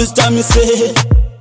Akulistami se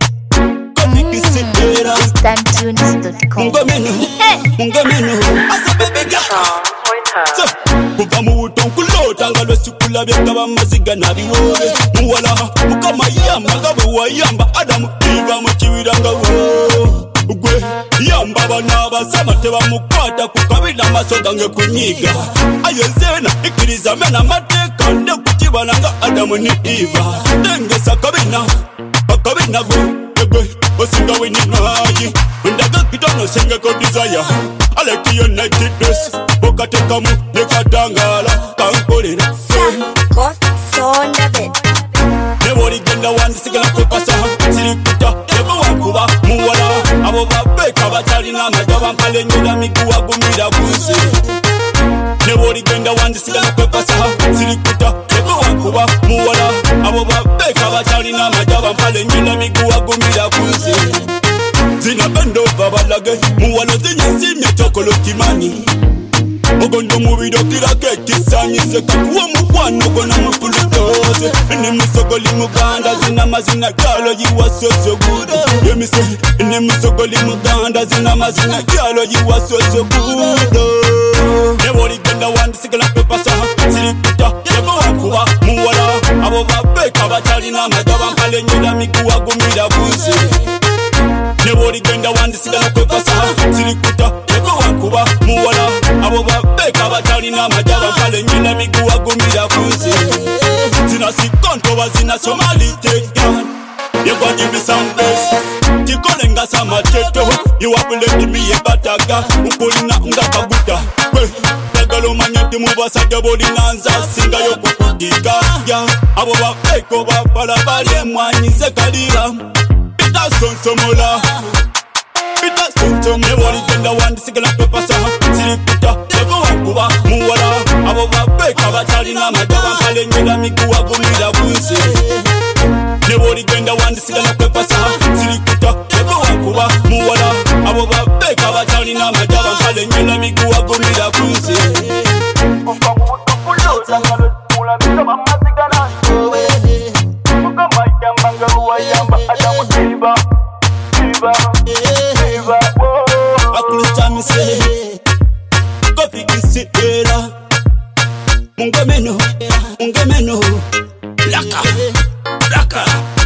Konikisitera Instantunes.com. Mungameno Asa baby girl So Kuva mu butonkulota nga lwesikula byekaba maziga nabiwobe Muwala mukama yamba gabe wayamba Adamu Eva mukibira nga wo Ugwe yamba bana basama tebamukwata kukabira masoga nge kunyiga Ayezena ikiriza mena mateka nde kukibana nga Adamu ni Eva Dengesa kabina Bakabina gwe Osinga wini naji Ndaga kidono singe ko desire I like your naked dress Okateka mu nekatangala Kankolera Son of it. Nebori genda wandi sigala kwepasa Sirikuta nebo wankuba muwala Abo babeka batali na majaba mpale nyula mikuwa gumira kunsi Nebori genda wandi sigala kwepasa Sirikuta nebo wankuba muwala Abo babeka batali na majaba mpale nyula mikuwa gumira kunsi Zina bendo babalage muwalo zinyesimye chokolo kimani Ogondo mubido kila kekisanyise kakuwa mukwano gona mupulutoze Ni musogoli muganda zina mazina gyalo you are so good Let me say Ni musogoli muganda zina mazina gyalo you are so good Nebori genda wandi sigala pepasa Sirikuta yebo wankuba muwala Abo babeka batali na majaba mpale nyula mikuwa gumira bunsi Nebori genda wandi sigala kwepasa Sirikuta yebo wankuba muwala Abo babeka batali na majaba mpale nyula mikuwa gumira kunsi Zina sikonto wa zina somalite yan Yegwa give me some bless Chikolenga sama teto You wapuleti miye bataga Ukulina nga kaguta Tegalo manyeti mubasa geboli nanza Singa yo kukutika Abo babeko bapala bali emwanyize kalira Pita sonsomola Pita sonsomola Nebori genda wandi sigala pepasa Sirikuta yebo wankuba muwala Abo babeka batali na majaba mpale nyula mikuwa gumira bunsi Nebori genda wandi sigala pepasa Sirikuta yebo wankuba muwala Abo babeka batali na majaba mpale nyula mikuwa gumira bunsi Kufa kubutukulota Mula bisa mamaziga na showe Mukama yamba nga uwayamba Adamu Eva Akulistami se Kofikisitera Mungameno Laka